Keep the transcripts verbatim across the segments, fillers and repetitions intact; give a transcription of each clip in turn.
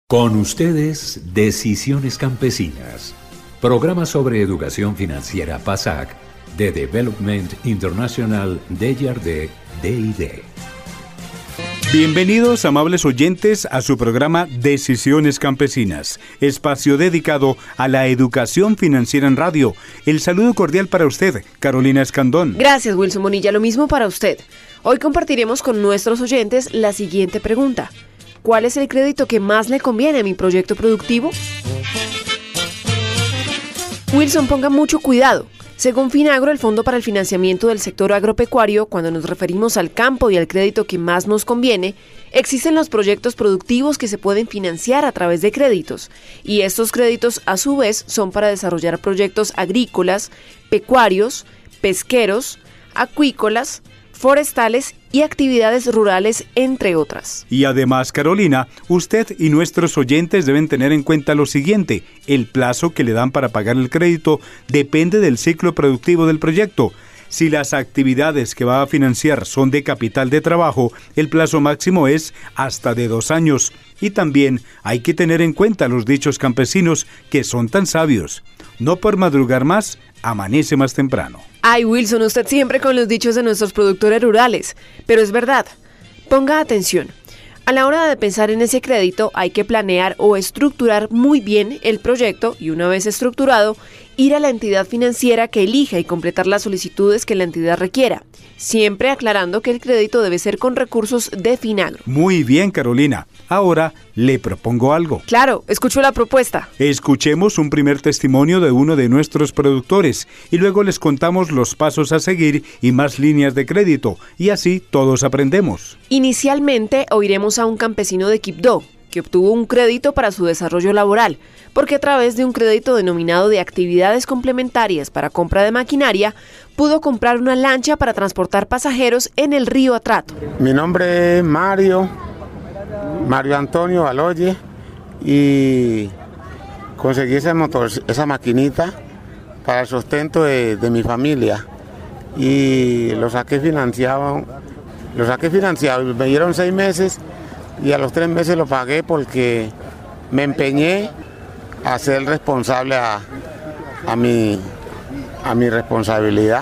Con ustedes, Decisiones Campesinas, programa sobre educación financiera PASAC de Development International de Yardé D I D. Bienvenidos, amables oyentes, a su programa Decisiones Campesinas, espacio dedicado a la educación financiera en radio. El saludo cordial para usted, Carolina Escandón. Gracias, Wilson Bonilla, lo mismo para usted. Hoy compartiremos con nuestros oyentes la siguiente pregunta. ¿Cuál es el crédito que más le conviene a mi proyecto productivo? Wilson, ponga mucho cuidado. Según Finagro, el Fondo para el Financiamiento del Sector Agropecuario, cuando nos referimos al campo y al crédito que más nos conviene, existen los proyectos productivos que se pueden financiar a través de créditos. Y estos créditos, a su vez, son para desarrollar proyectos agrícolas, pecuarios, pesqueros, acuícolas, forestales y actividades rurales, entre otras. Y además, Carolina, usted y nuestros oyentes deben tener en cuenta lo siguiente: el plazo que le dan para pagar el crédito depende del ciclo productivo del proyecto. Si las actividades que va a financiar son de capital de trabajo, el plazo máximo es hasta de dos años. Y también hay que tener en cuenta los dichos campesinos que son tan sabios: no por madrugar más, amanece más temprano. Ay, Wilson, usted siempre con los dichos de nuestros productores rurales. Pero es verdad. Ponga atención. A la hora de pensar en ese crédito, hay que planear o estructurar muy bien el proyecto y, una vez estructurado, ir a la entidad financiera que elija y completar las solicitudes que la entidad requiera, siempre aclarando que el crédito debe ser con recursos de Finagro. Muy bien, Carolina. Ahora le propongo algo. Claro, escucho la propuesta. Escuchemos un primer testimonio de uno de nuestros productores y luego les contamos los pasos a seguir y más líneas de crédito, y así todos aprendemos. Inicialmente oiremos a un campesino de Quibdó, que obtuvo un crédito para su desarrollo laboral, porque a través de un crédito denominado de actividades complementarias para compra de maquinaria, pudo comprar una lancha para transportar pasajeros en el río Atrato. Mi nombre es Mario, Mario Antonio Baloye, y conseguí ese motor, esa maquinita para el sustento de, de mi familia, y lo saqué financiado, lo saqué financiado, me dieron seis meses, y a los tres meses lo pagué porque me empeñé a ser responsable a, a, mi, a mi responsabilidad.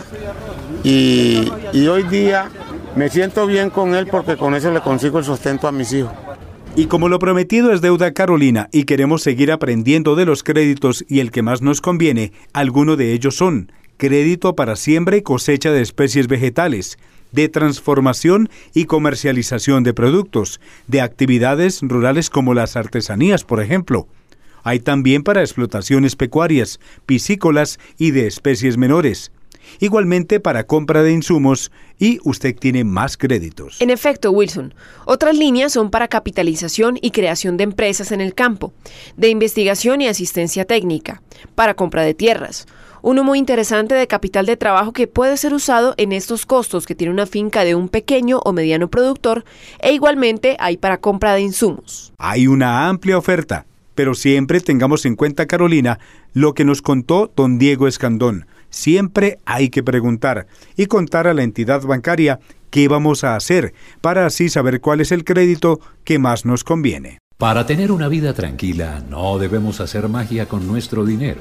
Y, y hoy día me siento bien con él porque con eso le consigo el sustento a mis hijos. Y como lo prometido es deuda, Carolina, y queremos seguir aprendiendo de los créditos y el que más nos conviene, algunos de ellos son: crédito para siembra y cosecha de especies vegetales, de transformación y comercialización de productos, de actividades rurales como las artesanías, por ejemplo. Hay también para explotaciones pecuarias, piscícolas y de especies menores. Igualmente para compra de insumos, y usted tiene más créditos. En efecto, Wilson, otras líneas son para capitalización y creación de empresas en el campo, de investigación y asistencia técnica, para compra de tierras. Uno muy interesante de capital de trabajo que puede ser usado en estos costos que tiene una finca de un pequeño o mediano productor, e igualmente hay para compra de insumos. Hay una amplia oferta, pero siempre tengamos en cuenta, Carolina, lo que nos contó don Diego Escandón. Siempre hay que preguntar y contar a la entidad bancaria qué vamos a hacer, para así saber cuál es el crédito que más nos conviene. Para tener una vida tranquila, no debemos hacer magia con nuestro dinero.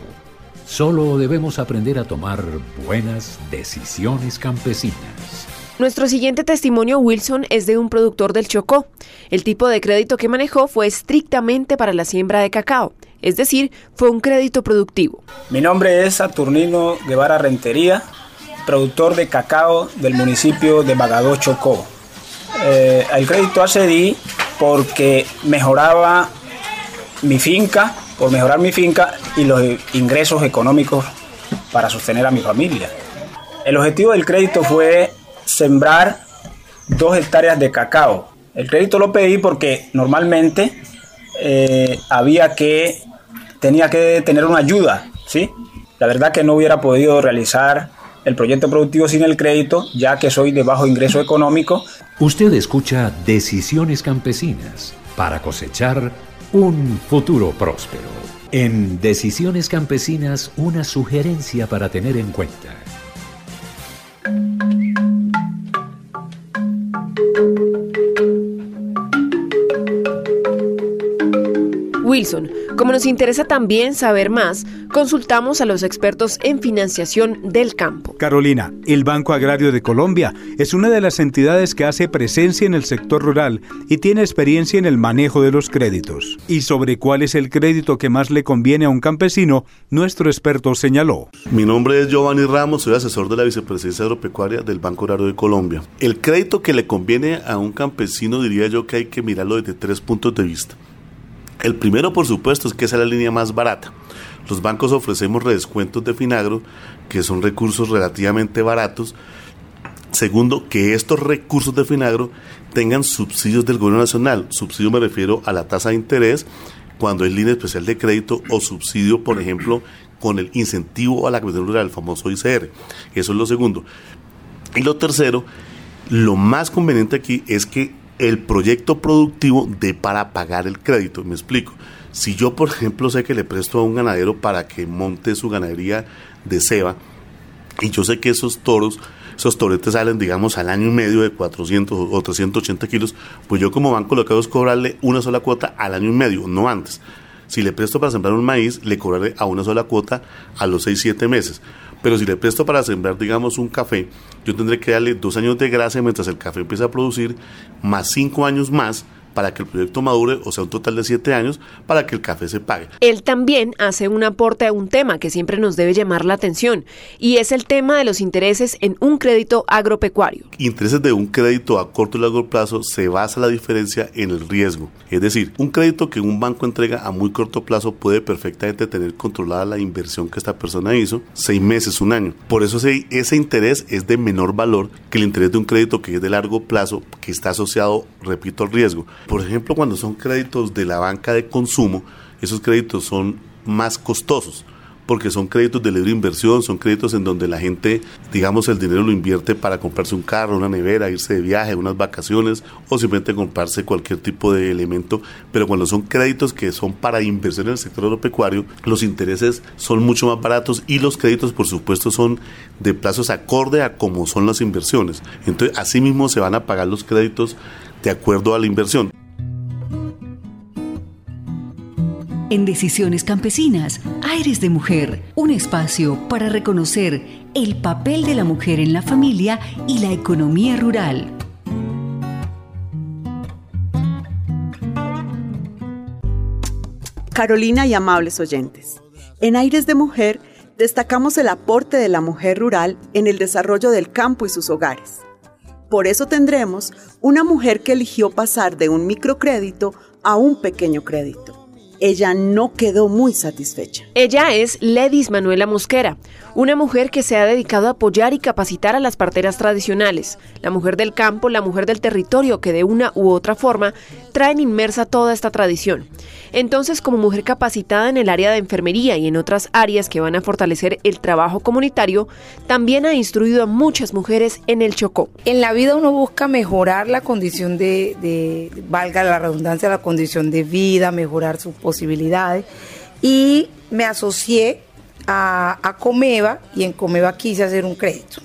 Solo debemos aprender a tomar buenas decisiones campesinas. Nuestro siguiente testimonio, Wilson, es de un productor del Chocó. El tipo de crédito que manejó fue estrictamente para la siembra de cacao, es decir, fue un crédito productivo. Mi nombre es Saturnino Guevara Rentería, productor de cacao del municipio de Bagadó, Chocó. Eh, el crédito accedí porque mejoraba mi finca, por mejorar mi finca y los ingresos económicos para sostener a mi familia. El objetivo del crédito fue sembrar dos hectáreas de cacao. El crédito lo pedí porque normalmente eh, había que, tenía que tener una ayuda, ¿sí? La verdad que no hubiera podido realizar el proyecto productivo sin el crédito, ya que soy de bajo ingreso económico. Usted escucha Decisiones Campesinas para cosechar un futuro próspero. En Decisiones Campesinas, una sugerencia para tener en cuenta. Wilson, como nos interesa también saber más, consultamos a los expertos en financiación del campo. Carolina, el Banco Agrario de Colombia es una de las entidades que hace presencia en el sector rural y tiene experiencia en el manejo de los créditos. Y sobre cuál es el crédito que más le conviene a un campesino, nuestro experto señaló. Mi nombre es Giovanni Ramos, soy asesor de la Vicepresidencia Agropecuaria del Banco Agrario de Colombia. El crédito que le conviene a un campesino, diría yo que hay que mirarlo desde tres puntos de vista. El primero, por supuesto, es que esa es la línea más barata. Los bancos ofrecemos redescuentos de Finagro, que son recursos relativamente baratos. Segundo, que estos recursos de Finagro tengan subsidios del gobierno nacional. Subsidio me refiero a la tasa de interés, cuando es línea especial de crédito, o subsidio, por ejemplo, con el incentivo a la capital rural, el famoso I C R. Eso es lo segundo. Y lo tercero, lo más conveniente aquí es que el proyecto productivo dé para pagar el crédito. Me explico. Si yo, por ejemplo, sé que le presto a un ganadero para que monte su ganadería de ceba, y yo sé que esos toros, esos toretes salen, digamos, al año y medio de cuatrocientos o trescientos ochenta kilos, pues yo como banco lo que hago es cobrarle una sola cuota al año y medio, no antes. Si le presto para sembrar un maíz, le cobraré a una sola cuota a los seis, siete meses. Pero si le presto para sembrar, digamos, un café, yo tendré que darle dos años de gracia mientras el café empieza a producir, más cinco años más para que el proyecto madure, o sea, un total de siete años, para que el café se pague. Él también hace un aporte a un tema que siempre nos debe llamar la atención, y es el tema de los intereses en un crédito agropecuario. Intereses de un crédito a corto y largo plazo se basa la diferencia en el riesgo. Es decir, un crédito que un banco entrega a muy corto plazo puede perfectamente tener controlada la inversión que esta persona hizo, seis meses, un año. Por eso ese, ese interés es de menor valor que el interés de un crédito que es de largo plazo, que está asociado, repito, al riesgo. Por ejemplo, cuando son créditos de la banca de consumo, esos créditos son más costosos, porque son créditos de libre inversión, son créditos en donde la gente, digamos, el dinero lo invierte para comprarse un carro, una nevera, irse de viaje, unas vacaciones, o simplemente comprarse cualquier tipo de elemento. Pero cuando son créditos que son para inversión en el sector agropecuario, los intereses son mucho más baratos y los créditos, por supuesto, son de plazos acorde a cómo son las inversiones. Entonces, así mismo se van a pagar los créditos de acuerdo a la inversión. En Decisiones Campesinas, Aires de Mujer, un espacio para reconocer el papel de la mujer en la familia y la economía rural. Carolina y amables oyentes, en Aires de Mujer destacamos el aporte de la mujer rural en el desarrollo del campo y sus hogares. Por eso tendremos una mujer que eligió pasar de un microcrédito a un pequeño crédito. Ella no quedó muy satisfecha. Ella es Ledis Manuela Mosquera, una mujer que se ha dedicado a apoyar y capacitar a las parteras tradicionales, la mujer del campo, la mujer del territorio que de una u otra forma traen inmersa toda esta tradición. Entonces, como mujer capacitada en el área de enfermería y en otras áreas que van a fortalecer el trabajo comunitario, también ha instruido a muchas mujeres en el Chocó. En la vida uno busca mejorar la condición de, de valga la redundancia, la condición de vida, mejorar sus posibilidades, y me asocié a, a Comeva, y en Comeva quise hacer un crédito.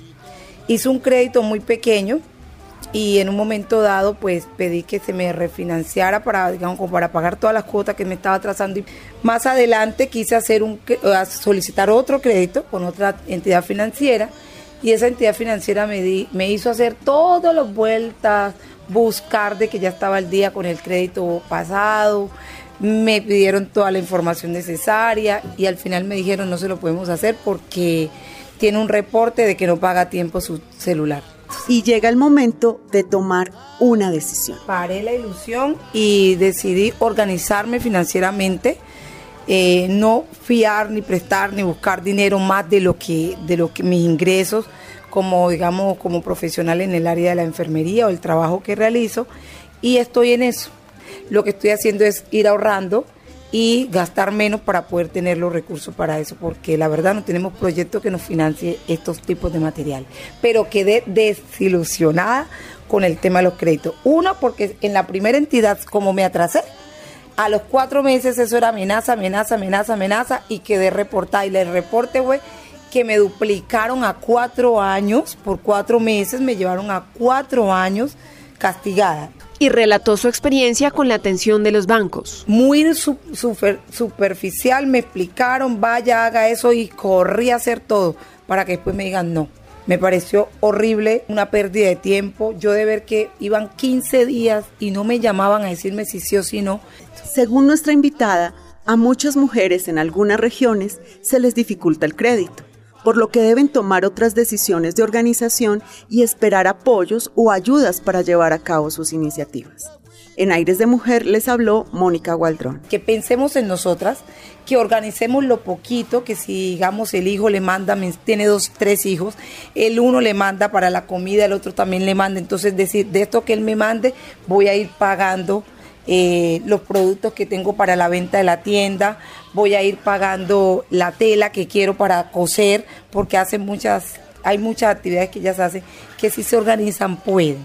Hice un crédito muy pequeño y en un momento dado pues pedí que se me refinanciara para, digamos, como para pagar todas las cuotas que me estaba atrasando, y más adelante quise hacer un solicitar otro crédito con otra entidad financiera, y esa entidad financiera me, di, me hizo hacer todas las vueltas, buscar de que ya estaba al día con el crédito pasado. Me pidieron toda la información necesaria y al final me dijeron no se lo podemos hacer porque tiene un reporte de que no paga a tiempo su celular. Y llega el momento de tomar una decisión. Paré la ilusión y decidí organizarme financieramente, eh, no fiar ni prestar ni buscar dinero más de lo que de lo que mis ingresos como digamos como profesional en el área de la enfermería o el trabajo que realizo, y estoy en eso. Lo que estoy haciendo es ir ahorrando y gastar menos para poder tener los recursos para eso, porque la verdad no tenemos proyecto que nos financie estos tipos de material. Pero quedé desilusionada con el tema de los créditos. Uno, porque en la primera entidad, como me atrasé, a los cuatro meses eso era amenaza, amenaza, amenaza, amenaza, y quedé reportada. Y el reporte fue que me duplicaron a cuatro años, por cuatro meses me llevaron a cuatro años castigada. y relató su experiencia con la atención de los bancos. Muy su, super, superficial, me explicaron, vaya, haga eso y corrí a hacer todo para que después me digan no. Me pareció horrible, una pérdida de tiempo. Yo de ver que iban quince días y no me llamaban a decirme si sí o si no. Según nuestra invitada, a muchas mujeres en algunas regiones se les dificulta el crédito, por lo que deben tomar otras decisiones de organización y esperar apoyos o ayudas para llevar a cabo sus iniciativas. En Aires de Mujer les habló Mónica Gualdrón. Que pensemos en nosotras, que organicemos lo poquito, que si digamos el hijo le manda, tiene dos, tres hijos, el uno le manda para la comida, el otro también le manda, entonces decir, de esto que él me mande, voy a ir pagando eh, los productos que tengo para la venta de la tienda, voy a ir pagando la tela que quiero para coser, porque hacen muchas, hay muchas actividades que ellas hacen, que si se organizan pueden.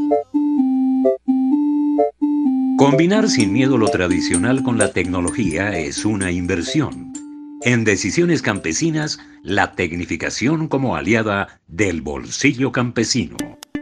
Combinar sin miedo lo tradicional con la tecnología es una inversión. En Decisiones Campesinas, la tecnificación como aliada del bolsillo campesino.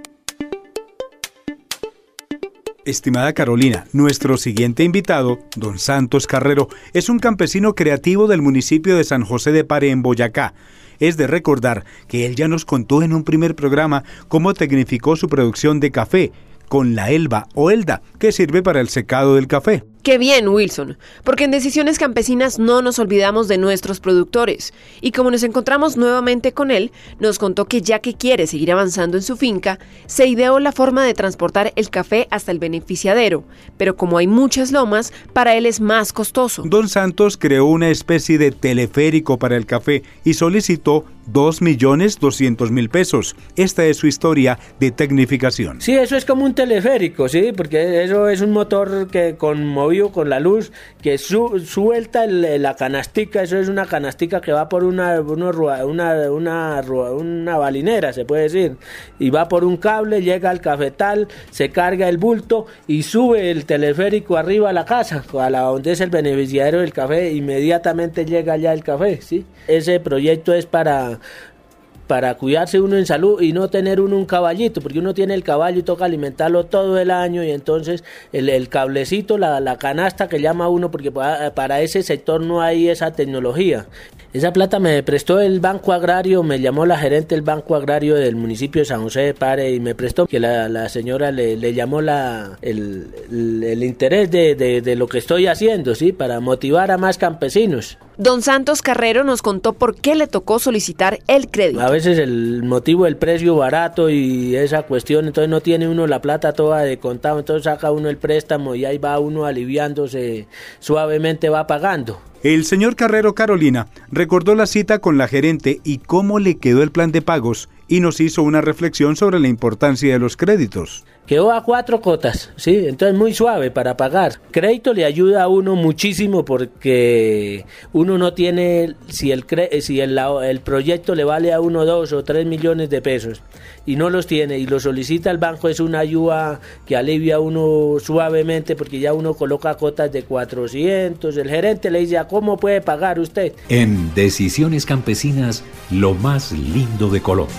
Estimada Carolina, nuestro siguiente invitado, don Santos Carrero, es un campesino creativo del municipio de San José de Pare, en Boyacá. Es de recordar que él ya nos contó en un primer programa cómo tecnificó su producción de café, con la elba o elda, que sirve para el secado del café. ¡Qué bien, Wilson! Porque en Decisiones Campesinas no nos olvidamos de nuestros productores. Y como nos encontramos nuevamente con él, nos contó que ya que quiere seguir avanzando en su finca, se ideó la forma de transportar el café hasta el beneficiadero. Pero como hay muchas lomas, para él es más costoso. Don Santos creó una especie de teleférico para el café y solicitó dos millones doscientos mil pesos. Esta es su historia de tecnificación. Sí, eso es como un teleférico, sí, porque eso es un motor que con movido con la luz, que su, suelta el, la canastica, eso es una canastica que va por una, una, una, una, una balinera, se puede decir, y va por un cable, llega al cafetal, se carga el bulto y sube el teleférico arriba a la casa, a la donde es el beneficiario del café, inmediatamente llega allá el café, ¿sí? Ese proyecto es para... para cuidarse uno en salud y no tener uno un caballito, porque uno tiene el caballo y toca alimentarlo todo el año, y entonces el, el cablecito, la, la canasta que llama uno, porque para, para ese sector no hay esa tecnología. Esa plata me prestó el Banco Agrario, me llamó la gerente del Banco Agrario del municipio de San José de Pare y me prestó, que la, la señora le, le llamó la, el, el, el interés de, de, de lo que estoy haciendo, ¿sí? Para motivar a más campesinos. Don Santos Carrero nos contó por qué le tocó solicitar el crédito. A veces el motivo del precio barato y esa cuestión, entonces no tiene uno la plata toda de contado, entonces saca uno el préstamo y ahí va uno aliviándose, suavemente va pagando. El señor Carrero, Carolina, recordó la cita con la gerente y cómo le quedó el plan de pagos y nos hizo una reflexión sobre la importancia de los créditos. Quedó a cuatro cotas, sí, entonces muy suave para pagar. Crédito le ayuda a uno muchísimo porque uno no tiene, si el cre- si el, el proyecto le vale a uno dos o tres millones de pesos y no los tiene y lo solicita el banco, es una ayuda que alivia a uno suavemente porque ya uno coloca cotas de cuatrocientos, el gerente le dice, ¿cómo puede pagar usted? En Decisiones Campesinas, lo más lindo de Colombia.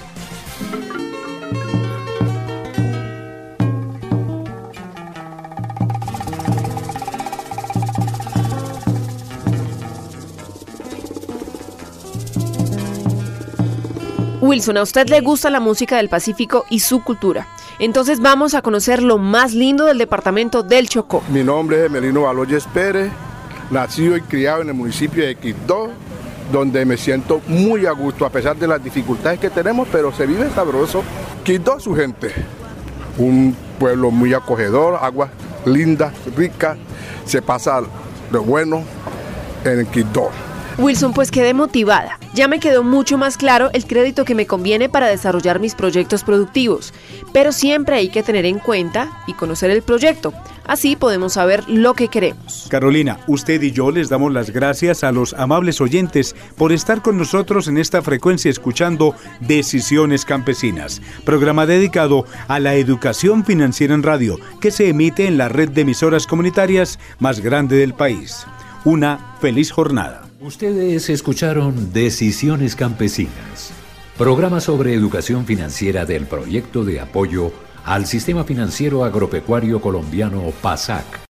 Wilson, a usted le gusta la música del Pacífico y su cultura. Entonces vamos a conocer lo más lindo del departamento del Chocó. Mi nombre es Emelino Baloyes Pérez, nacido y criado en el municipio de Quibdó, donde me siento muy a gusto, a pesar de las dificultades que tenemos, pero se vive sabroso. Quibdó, su gente, un pueblo muy acogedor, aguas lindas, ricas, se pasa lo bueno en Quibdó. Wilson, pues quedé motivada. Ya me quedó mucho más claro el crédito que me conviene para desarrollar mis proyectos productivos. Pero siempre hay que tener en cuenta y conocer el proyecto. Así podemos saber lo que queremos. Carolina, usted y yo les damos las gracias a los amables oyentes por estar con nosotros en esta frecuencia escuchando Decisiones Campesinas, programa dedicado a la educación financiera en radio, que se emite en la red de emisoras comunitarias más grande del país. Una feliz jornada. Ustedes escucharon Decisiones Campesinas, programa sobre educación financiera del proyecto de apoyo al Sistema Financiero Agropecuario Colombiano PASAC.